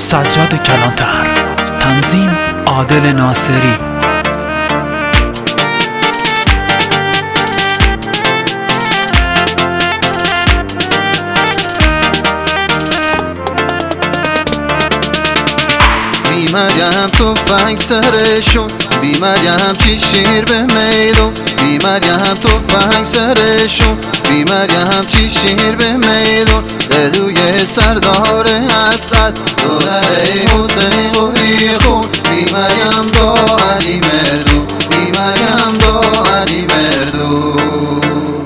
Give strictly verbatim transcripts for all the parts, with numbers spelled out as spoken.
سجاد کلانتر، تنظیم عادل ناصری. بی مریم تو فنگ سرشون، بی مریم چی شیر به میدون، بی مریم تو فنگ سرشون، بی مریم چی شیر به میدون. بدوی سردار اسد تو در حسین قوی خون، بی مریم با علی مردون، بی مریم با علی مردون.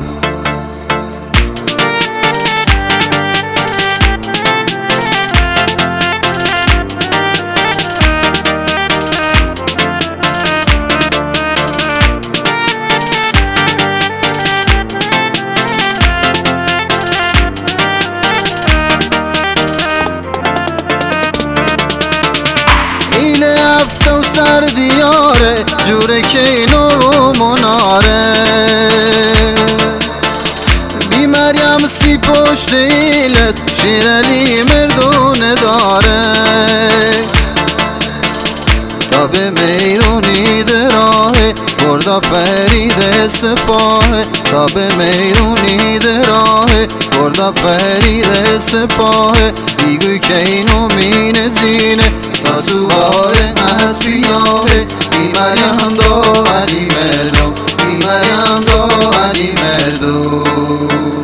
هفته و سر دیاره جوره کینو و مناره، بی مریم سی پشت ایلس شیرالی مردونه داره. تا به میدونی دراهه بردا فرید سپاهه، تا به میدونی دراهه بردا فرید سپاهه. دیگوی که اینو مینه زینه تا سوار اسبیاهه، بی مریم دا علی مردون، بی مریم دا علی مردون.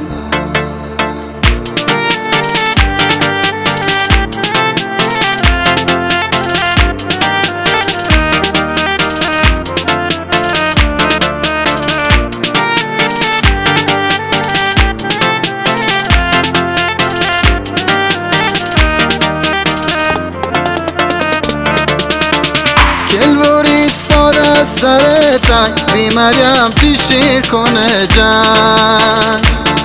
سر تنگ بی مریم چی شیر کنه جنگ،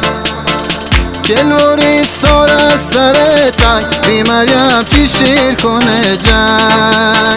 کلوری سال از سر تنگ بی مریم چی شیر کنه جنگ.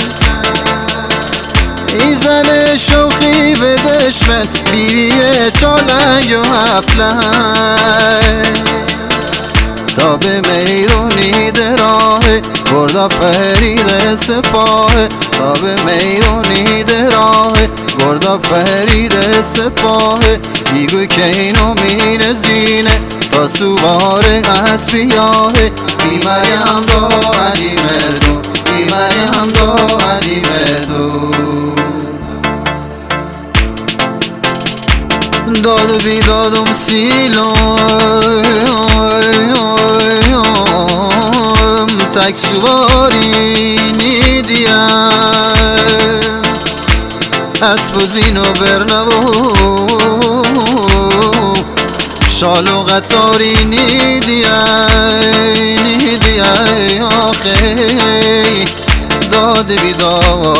ای زن شوخی به دشمن بیوی چالنگ و هفلنگ. تا به میدونی دراهه بردا فرید سپاهه، تا به میدونی دراهه بردا فرید سپاهه. دیگوی که اینو مینه زینه تا سوار اسبیاهه، بی مریم دا علی مردون، بی مریم دا علی مردون. داد و بیدادم سیلم تک سواری نیدیم، اسب و زین و برنبو شال و قطاری نیدیم نیدیم. آخه داد بیداد